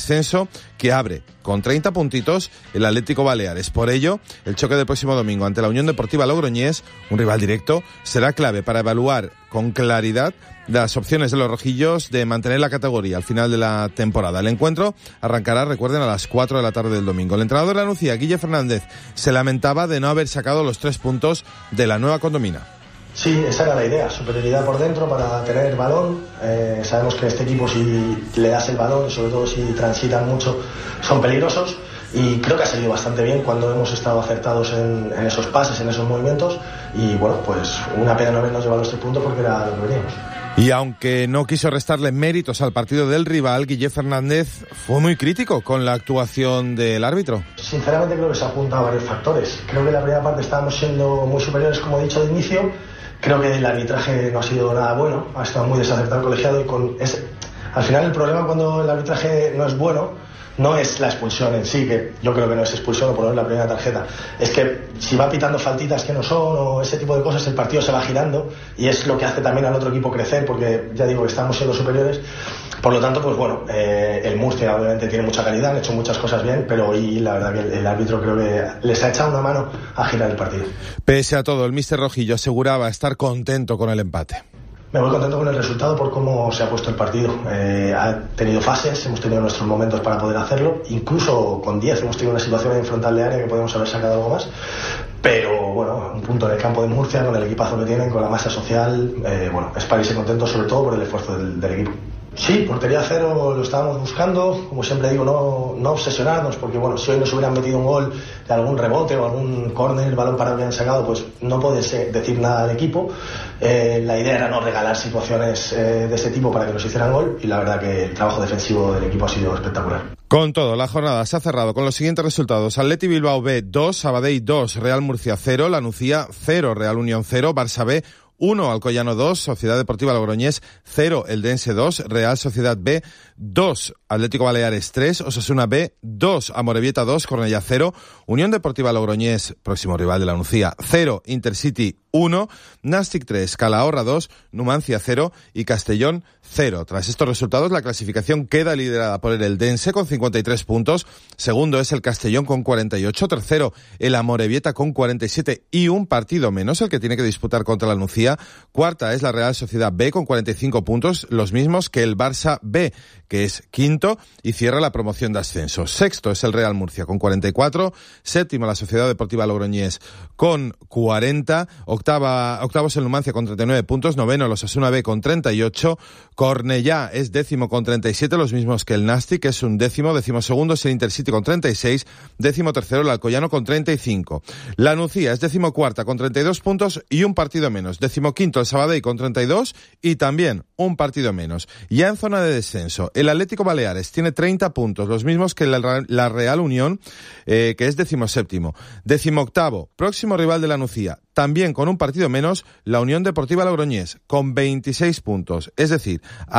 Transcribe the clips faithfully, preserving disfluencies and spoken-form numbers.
descenso que abre con treinta puntitos el Atlético Baleares. Por ello, el choque del próximo domingo ante la Unión Deportiva Logroñés, un rival directo, será clave para evaluar con claridad las opciones de los rojillos de mantener la categoría al final de la temporada. El encuentro arrancará, recuerden, a las cuatro de la tarde del domingo. El entrenador de la Nucía, Guille Fernández, se lamentaba de no haber sacado los tres puntos de la nueva condomina. Sí, esa era la idea, superioridad por dentro para tener balón. Eh, sabemos que este equipo, si le das el balón, sobre todo si transitan mucho, son peligrosos, y creo que ha salido bastante bien cuando hemos estado acertados en, en esos pases, en esos movimientos, y bueno, pues una pena no habernos llevado los tres puntos porque era lo que veníamos. Y aunque no quiso restarle méritos al partido del rival, Guille Fernández fue muy crítico con la actuación del árbitro. Sinceramente creo que se apunta a varios factores. Creo que en la primera parte estábamos siendo muy superiores, como he dicho de inicio. Creo que el arbitraje no ha sido nada bueno, ha estado muy desacertado el colegiado, y con ese... al final el problema cuando el arbitraje no es bueno no es la expulsión en sí, que yo creo que no es expulsión o poner la primera tarjeta, es que si va pitando faltitas que no son o ese tipo de cosas, el partido se va girando, y es lo que hace también al otro equipo crecer, porque ya digo que estamos siendo superiores. Por lo tanto, pues bueno, eh, el Murcia obviamente tiene mucha calidad, han hecho muchas cosas bien, pero hoy la verdad que el, el árbitro creo que les ha echado una mano a girar el partido. Pese a todo, el míster Rojillo aseguraba estar contento con el empate. Me voy contento con el resultado por cómo se ha puesto el partido. Eh, ha tenido fases, hemos tenido nuestros momentos para poder hacerlo, incluso con diez hemos tenido una situación en frontal de área que podemos haber sacado algo más, pero bueno, un punto en el campo de Murcia, con el equipazo que tienen, con la masa social, eh, bueno, es para irse contento, sobre todo por el esfuerzo del, del equipo. Sí, portería cero lo estábamos buscando, como siempre digo, no, no obsesionarnos, porque bueno, si hoy nos hubieran metido un gol de algún rebote o algún córner, el balón parado que han sacado, pues no puedes decir nada al equipo. Eh, la idea era no regalar situaciones eh, de ese tipo para que nos hicieran gol, y la verdad que el trabajo defensivo del equipo ha sido espectacular. Con todo, la jornada se ha cerrado con los siguientes resultados: Athletic Bilbao B dos, Sabadell dos, Real Murcia cero, La Nucía cero, Real Unión cero, Barça B uno, Alcoyano dos, Sociedad Deportiva Logroñés cero, Eldense dos, Real Sociedad B dos, Atlético Baleares tres, Osasuna B dos, Amorebieta dos, Cornellá cero, Unión Deportiva Logroñés, próximo rival de la Nucía, cero, Intercity uno, Nàstic tres, Calahorra dos, Numancia cero y Castellón cero. Tras estos resultados, la clasificación queda liderada por el Eldense con cincuenta y tres puntos, segundo es el Castellón con cuarenta y ocho, tercero el Amorebieta con cuarenta y siete y un partido menos el que tiene que disputar contra la Nucía, cuarta es la Real Sociedad B con cuarenta y cinco puntos, los mismos que el Barça B, que es quinto y cierra la promoción de ascenso. Sexto es el Real Murcia con cuarenta y cuatro, séptimo la Sociedad Deportiva Logroñés con cuarenta, octava, octavo es el Numancia con treinta y nueve puntos, noveno el Osasuna B con treinta y ocho, Cornellá es décimo con treinta y siete, los mismos que el Nàstic, que es un décimo, décimo segundo es el Intercity con treinta y seis, décimo tercero el Alcoyano con treinta y cinco. La Nucía es décimo cuarta con treinta y dos puntos y un partido menos, décimo quinto el Sabadell con treinta y dos y también un partido menos. Ya en zona de descenso, el Atlético Baleares tiene treinta puntos, los mismos que la, la Real Unión, eh, que es decimoséptimo. Decimoctavo, próximo rival de la Nucía, también con un partido menos, la Unión Deportiva Logroñés, con veintiséis puntos, es decir,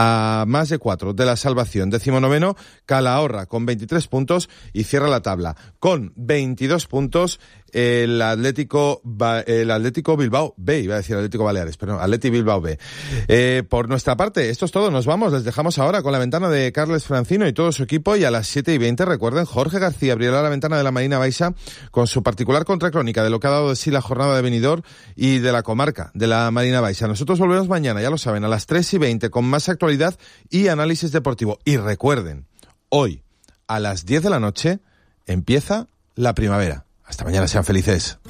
a más de cuatro de la salvación. Decimonoveno, Calahorra, con veintitrés puntos y cierra la tabla. Con veintidós puntos, el Atlético, el Atlético Bilbao B, iba a decir Atlético Baleares, pero no, Athletic Bilbao B. Eh, por nuestra parte, esto es todo, nos vamos, les dejamos ahora con la ventana de Carles Francino y todo su equipo, y a las siete y veinte, recuerden, Jorge García abrirá la ventana de la Marina Baixa con su particular contracrónica de lo que ha dado de sí la jornada de Benidorm y de la comarca de la Marina Baixa. Nosotros volvemos mañana, ya lo saben, a las tres y veinte con más actualidad y análisis deportivo. Y recuerden, hoy a las diez de la noche empieza la primavera. Hasta mañana, sean felices.